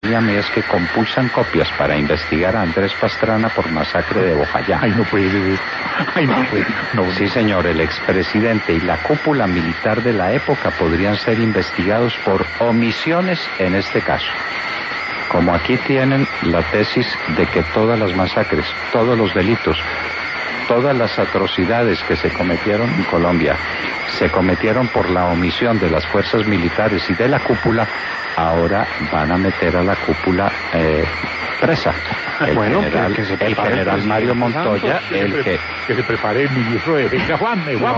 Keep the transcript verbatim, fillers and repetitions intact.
decirle a mí es que compulsan copias para investigar a Andrés Pastrana por masacre de Bojayá. Ay, no puede ser. Ay, no puede. No, sí, señor, el expresidente y la cúpula militar de la época podrían ser investigados por omisiones en este caso. Como aquí tienen la tesis de que todas las masacres, todos los delitos, todas las atrocidades que se cometieron en Colombia se cometieron por la omisión de las fuerzas militares y de la cúpula, ahora van a meter a la cúpula eh, presa. El bueno, general, que se el general Mario Montoya, que el se que... que se prepare el ministro de Defensa, Juan, Juan.